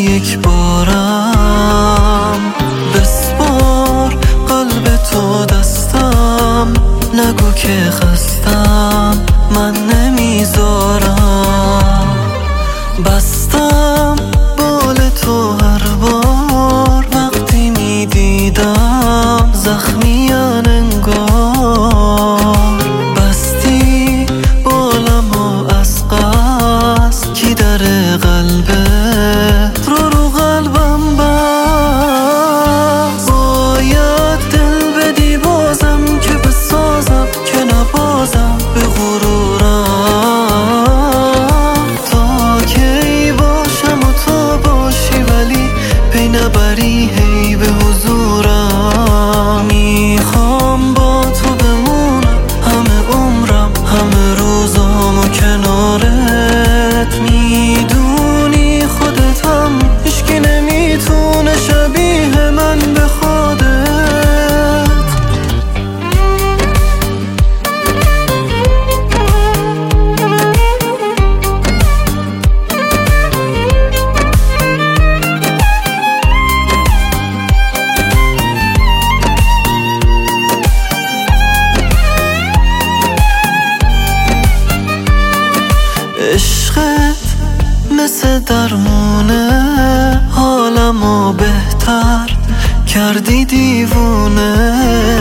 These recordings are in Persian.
یک بارم بسپار قلب تو دستم، نگو که خستم من نمیذارم. بستم بال تو هر بار وقتی میدیدم زخمین انگار. بستی بالمو از قصد کی در قلبت رو قلبم بست. باید دل بدی بازم که بسازم که نبازم به غرورم. تا کی باشم و تو باشی ولی پی نبری هی به حضورم. میخوام با تو بمونم همه عمرم، همه روزامو کنارت. میدونی خودتم هیچکی نمیتونه شبیه من به خودت. عشقت مثل درمونه، حالمو بهتر کردی دیوونه.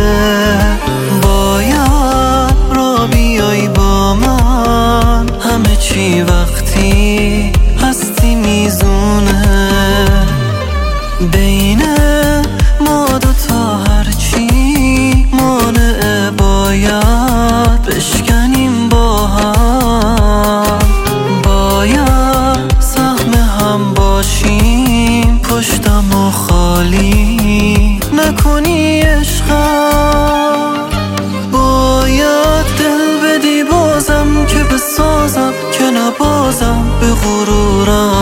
باید را بیای با من، همه چی وقتی هستی میزونه. بین ما دوتا هرچی مانعه باید بشکنیم با هم. باید سهم هم باشیم، پشتم و خالی نکنی عشقم. باید دل بدی بازم که بسازم که نبازم به غرورم.